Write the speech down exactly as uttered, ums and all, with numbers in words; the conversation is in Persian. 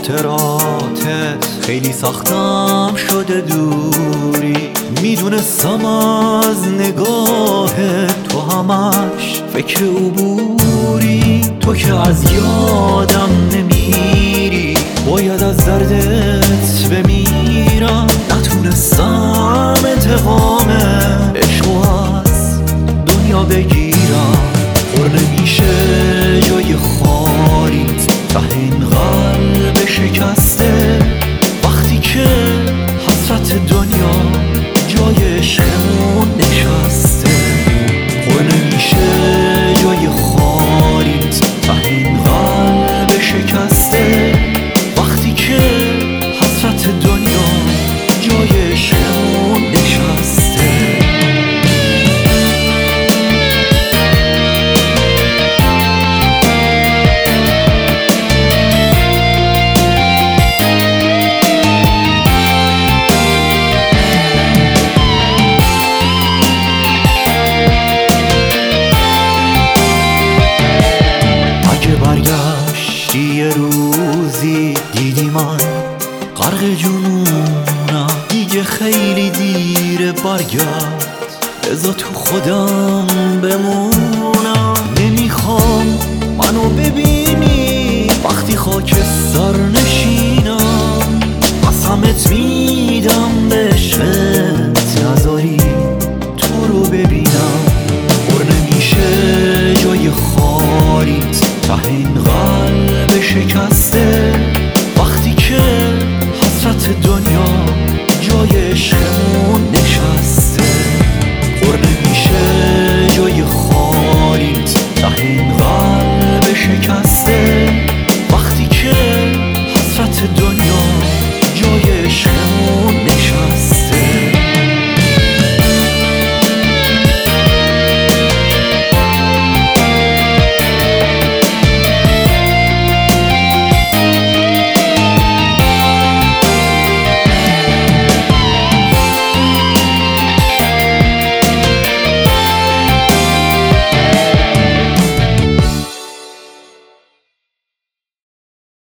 خاطراتت خیلی سختم شده دوری. میدونستم از نگاه تو همش فکر عبوری. تو که از یادم نمیری، باید از دردت بمیرم. نتونستم انتقام عشقو از دنیا بگیرم. پر نمیشه جای خالیت ته این قلب شکسته، وقتی که حسرت دنیا جای عشقمون نشسته. پر نمیشه جای خالیت ته این قلب شکسته، وقتی که حسرت دنیا جای عشقمون نشسته. برگشتی یه روزی دیدی من غرق جنونم، دیگه خیلی دیره برگرد، بذار تو خودم بمونم. نمیخوام منو ببینی وقتی خاک سر نشینم، قسمت می